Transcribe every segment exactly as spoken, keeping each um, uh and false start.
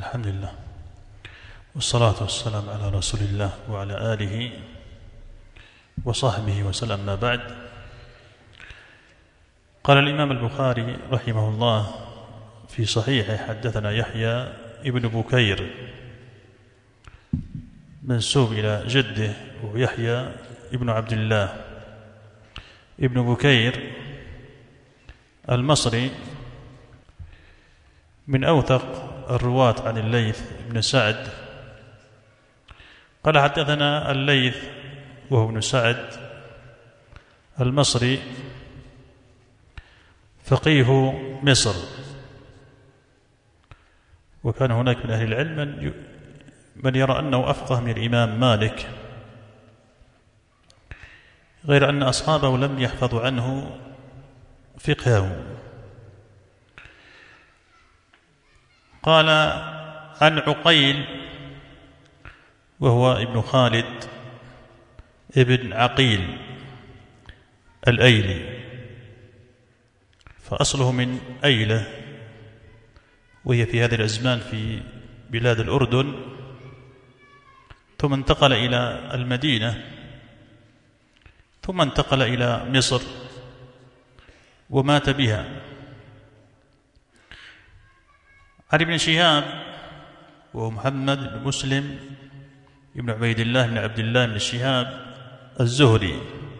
الحمد لله والصلاة والسلام على رسول الله وعلى آله وصحبه وسلم. ما بعد، قال الإمام البخاري رحمه الله في صحيحه: حدثنا يحيى ابن بكير، منسوب إلى جده ويحيى ابن عبد الله ابن بكير المصري، من أوثق الرواة عن الليث بن سعد. قال: حدثنا الليث وهو ابن سعد المصري، فقيه مصر، وكان هناك من أهل العلم من من يرى أنه أفقه من الإمام مالك، غير أن أصحابه لم يحفظوا عنه فقهه. قال: عن عقيل وهو ابن خالد ابن عقيل الأيلي، فأصله من أيلة، وهي في هذه الأزمان في بلاد الأردن، ثم انتقل إلى المدينة، ثم انتقل إلى مصر ومات بها. عن ابن شهاب وهو محمد بن مسلم ابن عبيد الله بن عبد الله بن شهاب الزهري،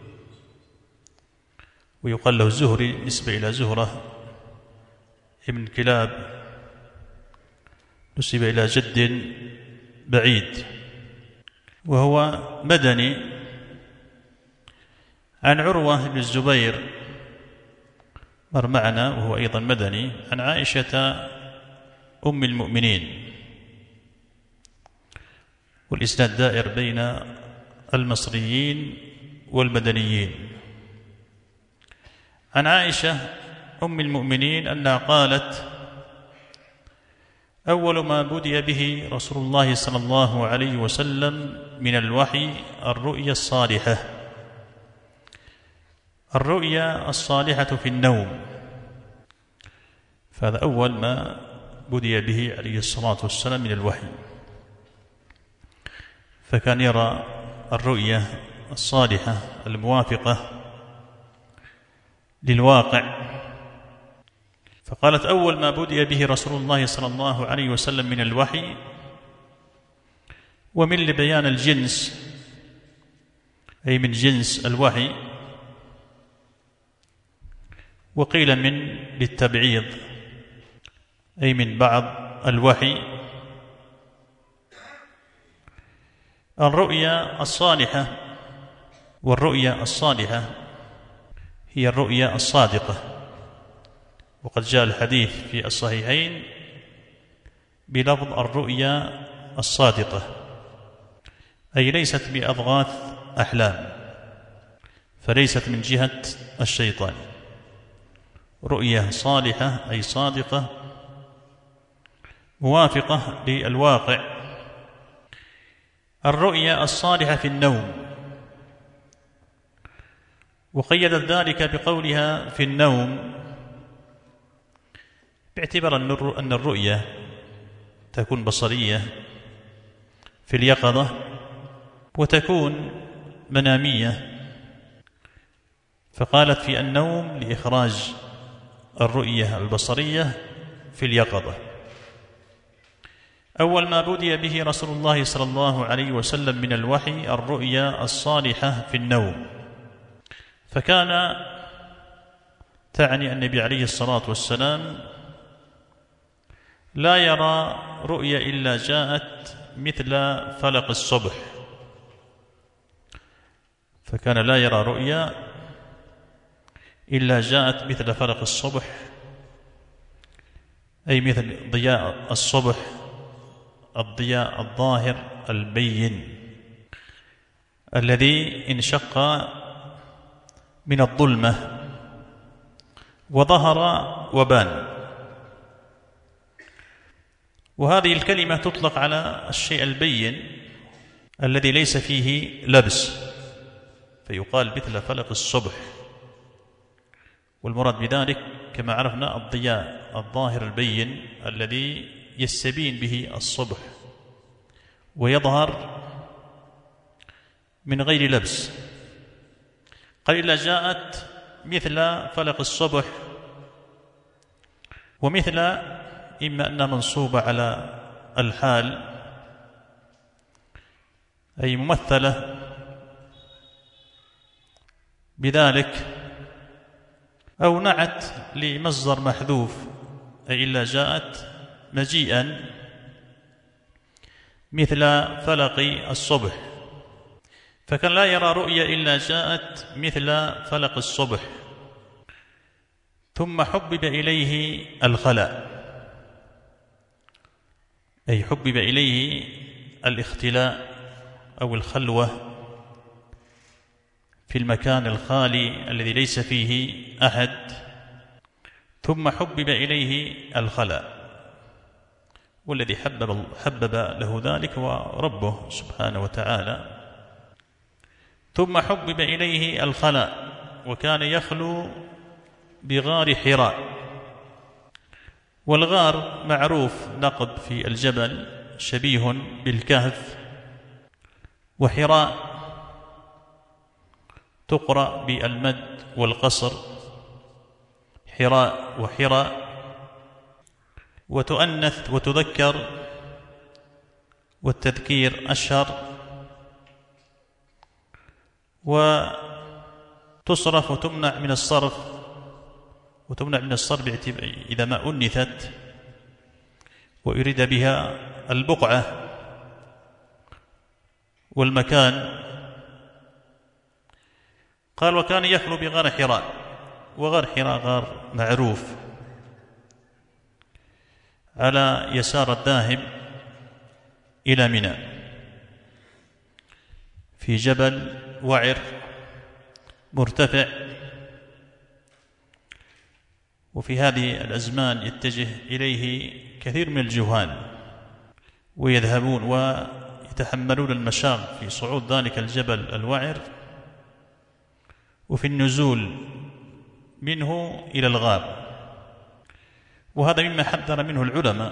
ويقال له الزهري نسبة إلى زهرة ابن كلاب، نسب إلى جد بعيد، وهو مدني. عن عروة بن الزبير مر معنا وهو أيضا مدني، عن عائشة أم المؤمنين، والإسناد دائر بين المصريين والمدنيين. عن عائشة أم المؤمنين أنها قالت: أول ما بدأ به رسول الله صلى الله عليه وسلم من الوحي الرؤيا الصالحة. الرؤيا الصالحة في النوم، فهذا أول ما بدأ به عليه الصلاة والسلام من الوحي، فكان يرى الرؤيا الصالحة الموافقة للواقع. فقالت: أول ما بدأ به رسول الله صلى الله عليه وسلم من الوحي، ومن لبيان الجنس أي من جنس الوحي، وقيل من للتبعيض أي من بعض الوحي. الرؤيا الصالحة، والرؤيا الصالحة هي الرؤيا الصادقة، وقد جاء الحديث في الصحيحين بلفظ الرؤيا الصادقة، أي ليست بأضغاث أحلام، فليست من جهة الشيطان. رؤيا صالحة أي صادقة موافقة للواقع. الرؤيا الصالحة في النوم، وقيدت ذلك بقولها في النوم، باعتبار أن الرؤيا تكون بصرية في اليقظة وتكون منامية، فقالت في النوم لإخراج الرؤية البصرية في اليقظة. أول ما بدأ به رسول الله صلى الله عليه وسلم من الوحي الرؤيا الصالحة في النوم، فكان تعني النبي عليه الصلاة والسلام لا يرى رؤيا إلا جاءت مثل فلق الصبح، فكان لا يرى رؤيا إلا جاءت مثل فلق الصبح، أي مثل ضياء الصبح، الضياء الظاهر البين الذي انشق من الظلمة وظهر وبان. وهذه الكلمة تطلق على الشيء البين الذي ليس فيه لبس، فيقال مثل فلق الصبح، والمراد بذلك كما عرفنا الضياء الظاهر البين الذي يستبين به الصبح ويظهر من غير لبس. قال إلا جاءت مثل فلق الصبح ومثل إما أنها منصوبة على الحال أي ممثلة بذلك، أو نعت لمصدر محذوف أي إلا جاءت مجيئا مثل فلق الصبح، فكان لا يرى رؤيا إلا جاءت مثل فلق الصبح. ثم حبب إليه الخلاء أي حبب إليه الاختلاء أو الخلوة في المكان الخالي الذي ليس فيه أحد. ثم حبب إليه الخلاء، والذي حبب, حبب له ذلك هو ربه سبحانه وتعالى. ثم حبب إليه الخلاء، وكان يخلو بغار حراء. والغار معروف نقب في الجبل شبيه بالكهف، وحراء تقرأ بالمد والقصر حراء وحراء، وتؤنث وتذكر والتذكير أشهر، وتصرف وتمنع من الصرف وتمنع من الصرف إذا ما أنثت ويريد بها البقعة والمكان. قال وكان يخلو بغار حراء، وغار حراء غار معروف على يسار الذاهب إلى منى في جبل وعر مرتفع. وفي هذه الأزمان يتجه إليه كثير من الجهال ويذهبون ويتحملون المشاق في صعود ذلك الجبل الوعر وفي النزول منه إلى الغار. وهذا مما حذر منه العلماء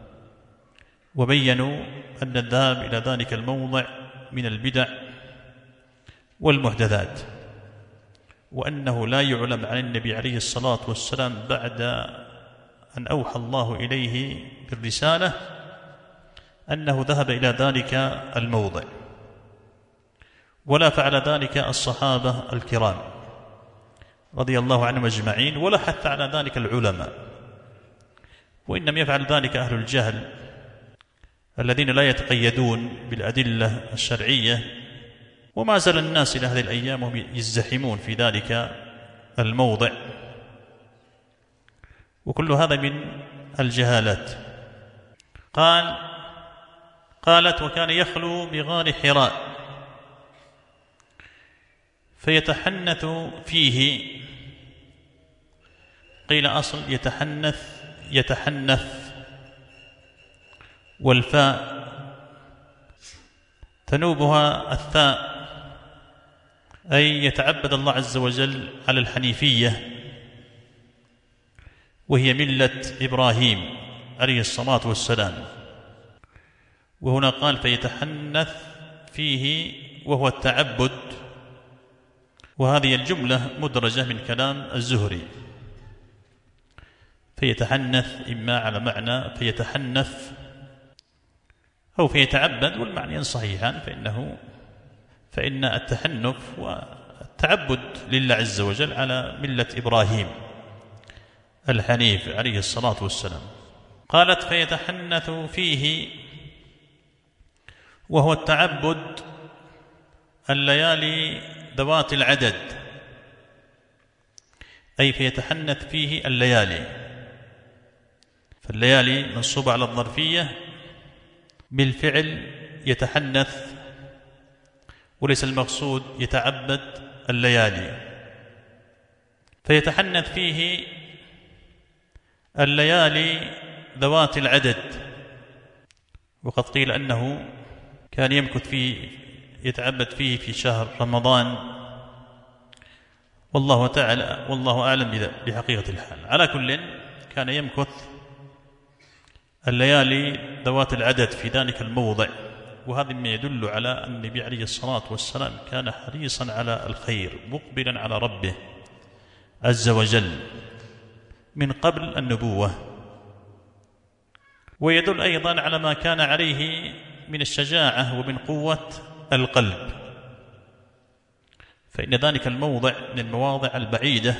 وبينوا أن الذهاب إلى ذلك الموضع من البدع والمحدثات، وأنه لا يعلم عن النبي عليه الصلاة والسلام بعد أن أوحى الله إليه بالرسالة أنه ذهب إلى ذلك الموضع، ولا فعل ذلك الصحابة الكرام رضي الله عنهم أجمعين، ولا حث على ذلك العلماء، وإنما يفعل ذلك أهل الجهل الذين لا يتقيدون بالأدلة الشرعية. وما زال الناس إلى هذه الأيام هم يزدحمون في ذلك الموضع، وكل هذا من الجهالات. قال قالت وكان يخلو بغار حراء فيتحنث فيه. قيل أصل يتحنث يتحنث، والفاء تنوبها الثاء، أي يتعبد الله عز وجل على الحنيفية، وهي ملة إبراهيم عليه الصلاة والسلام. وهنا قال فيتحنث فيه وهو التعبد، وهذه الجملة مدرجة من كلام الزهري. فيتحنث إما على معنى فيتحنث أو فيتعبد، والمعنيان صحيحان، فإنه فإن التحنف والتعبد لله عز وجل على ملة إبراهيم الحنيف عليه الصلاة والسلام. قالت فيتحنث فيه وهو التعبد الليالي ذوات العدد، أي فيتحنث فيه الليالي. فالليالي منصوبة على الظرفية بالفعل يتحنث، وليس المقصود يتعبد الليالي. فيتحنث فيه الليالي ذوات العدد، وقد قيل أنه كان يمكث فيه يتعبد فيه في شهر رمضان، والله تعالى والله أعلم بحقيقة الحال. على كل كان يمكث الليالي ذوات العدد في ذلك الموضع. وهذا ما يدل على أن النبي عليه الصلاة والسلام كان حريصا على الخير مقبلا على ربه عز وجل من قبل النبوة. ويدل أيضا على ما كان عليه من الشجاعة ومن قوة القلب، فإن ذلك الموضع من المواضع البعيدة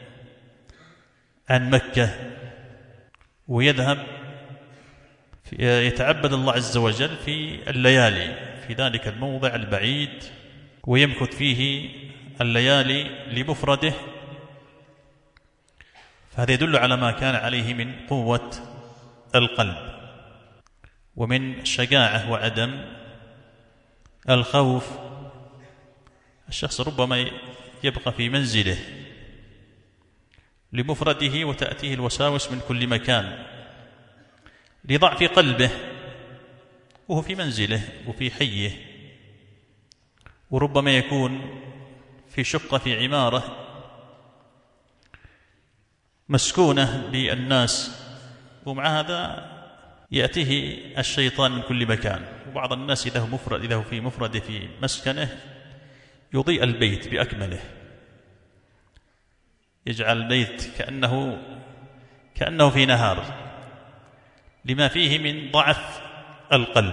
عن مكة، ويذهب يتعبد الله عز وجل في الليالي في ذلك الموضع البعيد، ويمكث فيه الليالي لمفرده. فهذا يدل على ما كان عليه من قوة القلب ومن شجاعة وعدم الخوف. الشخص ربما يبقى في منزله لمفرده وتأتيه الوساوس من كل مكان لضعف قلبه، وهو في منزله وفي حيه، وربما يكون في شقة في عمارة مسكونة بالناس، ومع هذا يأتيه الشيطان من كل مكان. وبعض الناس إذا هو مفرد إذا هو في مفرده في مسكنه يضيء البيت بأكمله، يجعل البيت كأنه كأنه في نهار لما فيه من ضعف القلب.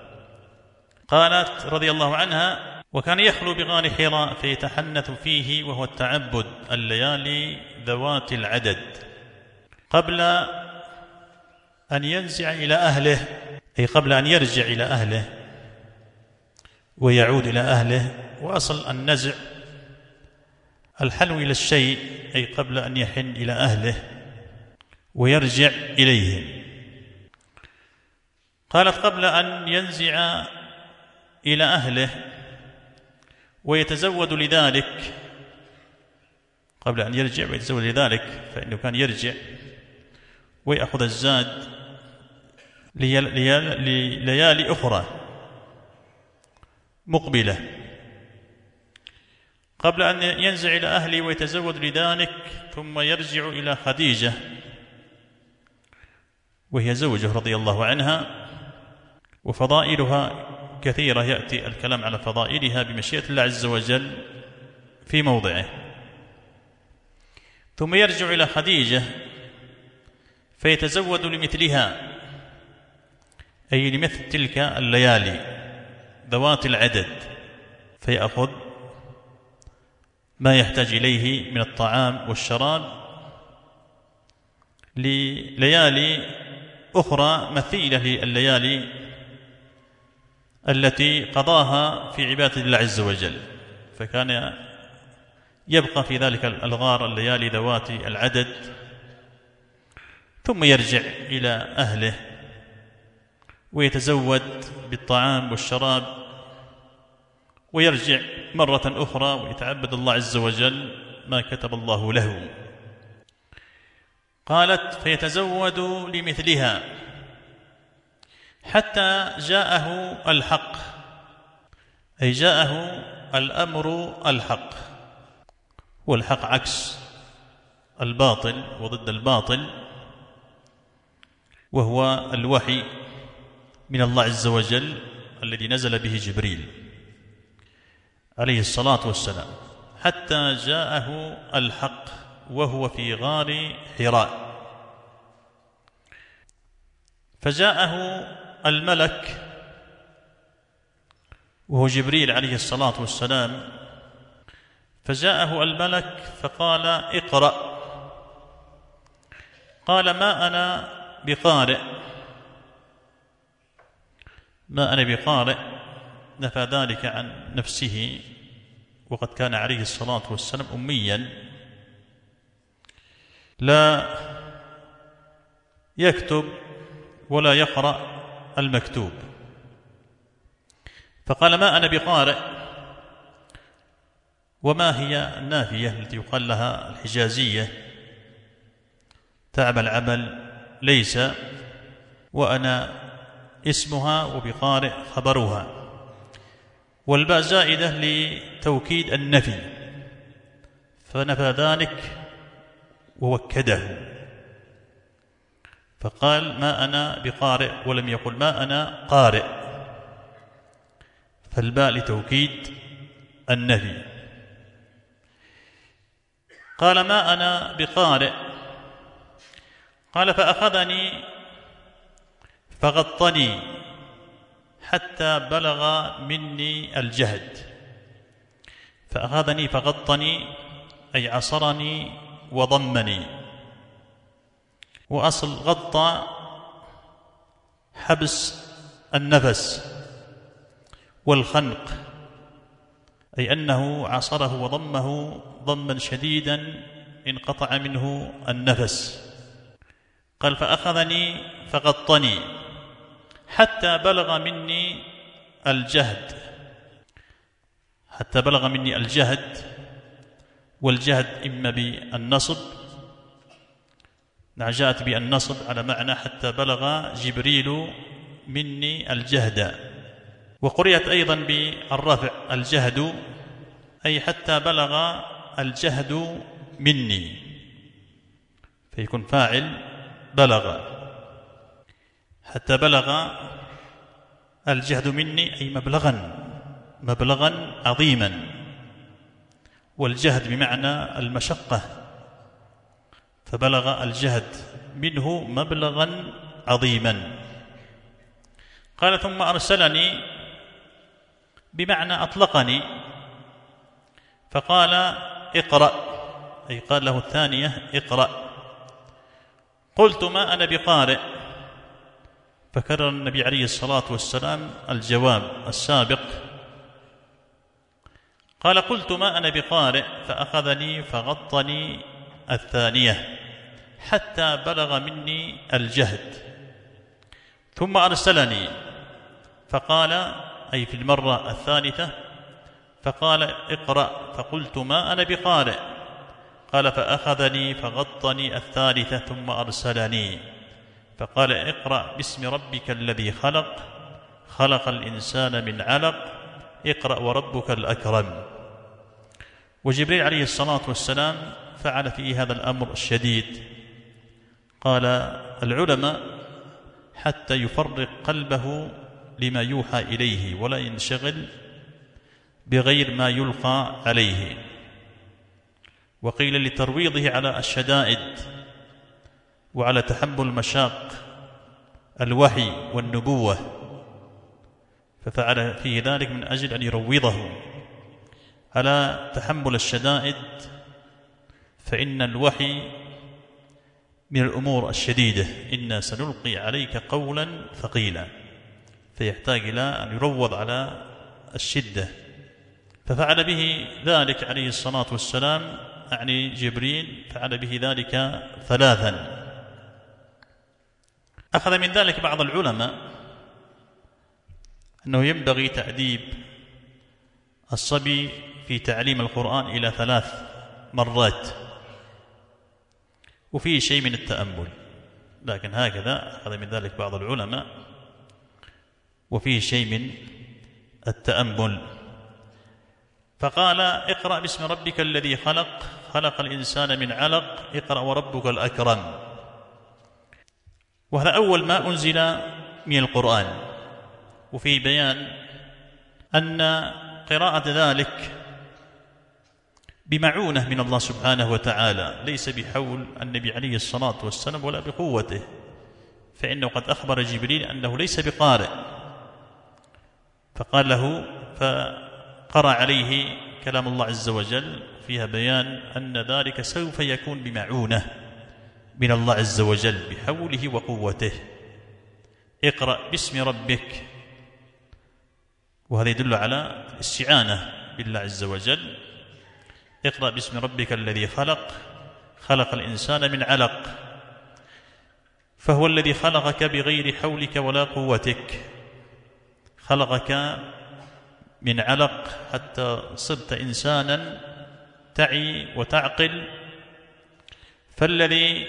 قالت رضي الله عنها: وكان يخلو بغار حراء فيتحنث فيه وهو التعبد الليالي ذوات العدد قبل أن ينزع إلى أهله، أي قبل أن يرجع إلى أهله ويعود إلى أهله. وأصل النزع الحنو إلى الشيء، أي قبل أن يحن إلى أهله ويرجع إليهم. قالت: قبل أن ينزع إلى أهله ويتزود لذلك، قبل أن يرجع ويتزود لذلك، فإنه كان يرجع ويأخذ الزاد لليالي أخرى مقبلة. قبل أن ينزع إلى أهله ويتزود لذلك ثم يرجع إلى خديجة وهي زوجه رضي الله عنها، وفضائلها كثيرة، يأتي الكلام على فضائلها بمشيئة الله عز وجل في موضعه. ثم يرجع إلى خديجة فيتزود لمثلها، أي لمثل تلك الليالي ذوات العدد، فيأخذ ما يحتاج إليه من الطعام والشراب لليالي أخرى مثيلة لليالي التي قضاها في عبادة الله عز وجل. فكان يبقى في ذلك الغار الليالي ذوات العدد، ثم يرجع إلى أهله ويتزود بالطعام والشراب، ويرجع مرة أخرى ويتعبد الله عز وجل ما كتب الله له. قالت: فيتزود لمثلها حتى جاءه الحق، أي جاءه الأمر الحق. والحق عكس الباطل وضد الباطل، وهو الوحي من الله عز وجل الذي نزل به جبريل عليه الصلاة والسلام، حتى جاءه الحق وهو في غار حراء. فجاءه الملك وهو جبريل عليه الصلاة والسلام، فجاءه الملك فقال: اقرأ. قال: ما أنا بقارئ ما أنا بقارئ نفى ذلك عن نفسه، وقد كان عليه الصلاة والسلام أميا لا يكتب ولا يقرأ المكتوب. فقال: ما أنا بقارئ. وما هي النافية التي يقال لها الحجازية؟ تعب العمل ليس، وأنا اسمها، وبقارئ خبرها، والباء زائدة لتوكيد النفي، فنفى ذلك ووكده. فقال ما أنا بقارئ، ولم يقل ما أنا قارئ، فالباء لتوكيد النفي. قال ما أنا بقارئ، قال فأخذني فغطني حتى بلغ مني الجهد. فأخذني فغطني أي عصرني وضمني، وأصل غطى حبس النفس والخنق، أي أنه عصره وضمه ضما شديدا انقطع منه النفس. قال فأخذني فغطني حتى بلغ مني الجهد، حتى بلغ مني الجهد، والجهد إما بالنصب، جاءت بالنصب على معنى حتى بلغ جبريل مني الجهد، وقرئت أيضا بالرفع الجهد، أي حتى بلغ الجهد مني، فيكون فاعل بلغ، حتى بلغ الجهد مني أي مبلغا مبلغا عظيما، والجهد بمعنى المشقة، فبلغ الجهد منه مبلغا عظيما. قال ثم أرسلني بمعنى أطلقني، فقال اقرأ، أي قال له الثانية اقرأ. قلت ما أنا بقارئ، فكرر النبي عليه الصلاة والسلام الجواب السابق. قال قلت ما أنا بقارئ، فأخذني فغطني الثانية حتى بلغ مني الجهد. ثم أرسلني فقال، أي في المرة الثالثة، فقال اقرأ، فقلت ما أنا بقارئ. قال فأخذني فغطني الثالثة ثم أرسلني فقال اقرأ باسم ربك الذي خلق، خلق الإنسان من علق، اقرأ وربك الأكرم. وجبريل عليه الصلاة والسلام فعل في هذا الأمر الشديد. قال العلماء حتى يفرق قلبه لما يوحى إليه ولا ينشغل بغير ما يلقى عليه. وقيل لترويضه على الشدائد وعلى تحمل مشاق الوحي والنبوة، ففعل فيه ذلك من أجل أن يروضه على تحمل الشدائد، فإن الوحي من الأمور الشديدة، إنا سنلقي عليك قولا ثقيلا، فيحتاج إلى أن يروض على الشدة. ففعل به ذلك عليه الصلاة والسلام، يعني جبريل فعل به ذلك ثلاثا. أخذ من ذلك بعض العلماء أنه ينبغي تأديب الصبي في تعليم القرآن إلى ثلاث مرات، وفيه شيء من التأمل، لكن هكذا أخذ من ذلك بعض العلماء، وفيه شيء من التأمل. فقال اقرأ باسم ربك الذي خلق، خلق الإنسان من علق، اقرأ وربك الأكرم. وهذا أول ما أنزل من القرآن، وفي بيان أن قراءة ذلك بمعونة من الله سبحانه وتعالى، ليس بحول النبي عليه الصلاة والسلام ولا بقوته، فإنه قد أخبر جبريل أنه ليس بقارئ، فقال له فقرأ عليه كلام الله عز وجل، فيها بيان أن ذلك سوف يكون بمعونة من الله عز وجل بحوله وقوته. اقرأ باسم ربك، وهذا يدل على الاستعانة بالله عز وجل. اقرأ باسم ربك الذي خلق، خلق الإنسان من علق، فهو الذي خلقك بغير حولك ولا قوتك، خلقك من علق حتى صرت إنسانا تعي وتعقل، فالذي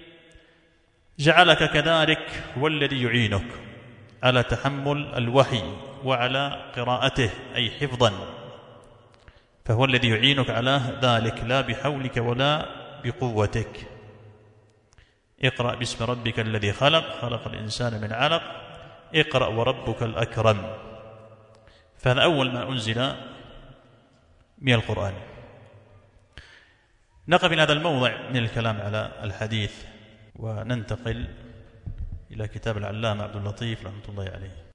جعلك كذلك هو الذي يعينك على تحمل الوحي وعلى قراءته أي حفظا، فهو الذي يعينك على ذلك لا بحولك ولا بقوتك. اقرأ باسم ربك الذي خلق خلق الإنسان من علق اقرأ وربك الأكرم. فهذا أول ما أنزل من القرآن. نقف من هذا الموضع من الكلام على الحديث وننتقل إلى كتاب العلامة عبد اللطيف رحمة الله عليه.